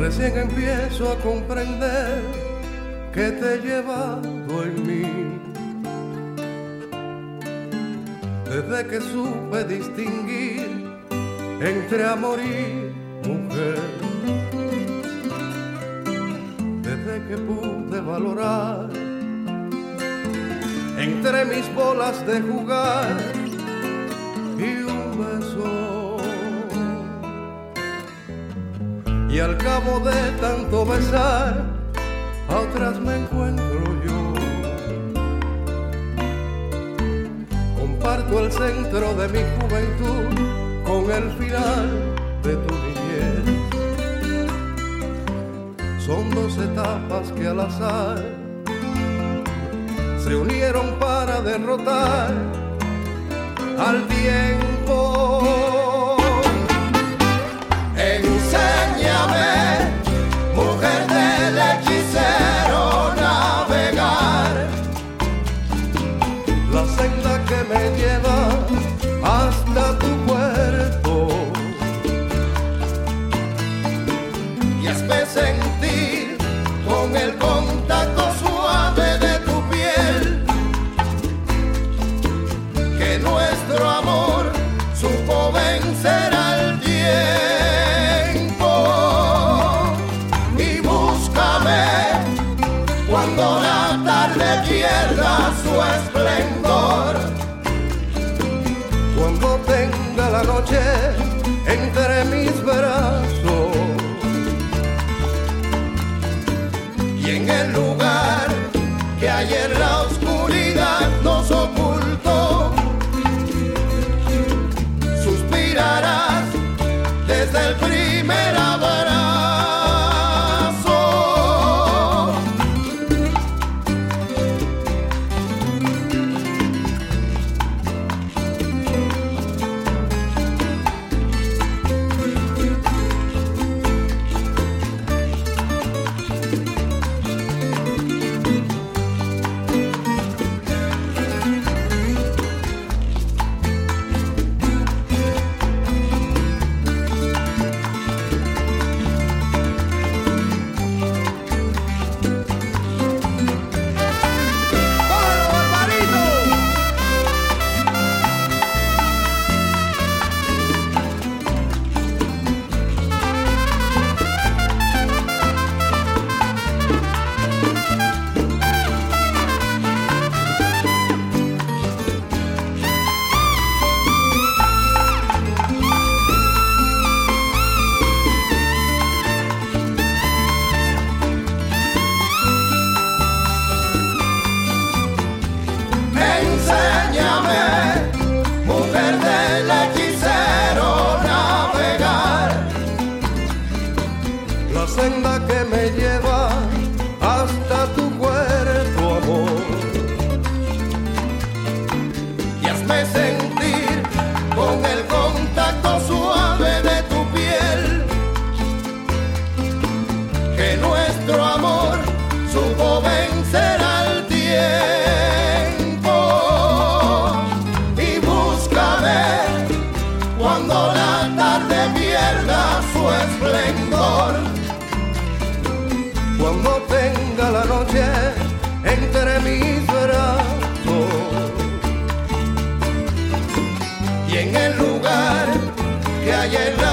Recién empiezo a comprender que te he llevado en mí. Desde que supe distinguir entre amor y mujer, desde que pude valorar entre mis bolas de jugar y un beso, y al cabo de tanto besar a otras me encuentro yo. Comparto el centro de mi juventud con el final de tu niñez. Son dos etapas que al azar se unieron para derrotar al tiempo. Enséñame, mujer del hechicero, navegar la senda que me lleva hasta tu puerto, y hazme sentir con el contacto suave de tu piel que nuestro amor supo vencer al tiempo. Y búscame cuando la tarde pierda su esplendor, cuando tenga la noche entre mis brazos, y en el lugar que ayer la oscuridad nos ocultó, suspirarás desde el primer abrazo. Senda que me lleva hasta tu cuerpo, amor, y hazme sentir con el contacto suave de tu piel que nuestro amor supo vencer al tiempo. Y búscame cuando la tarde pierda su esplendor, cuando tenga la noche entre mis brazos, y en el lugar que hay en la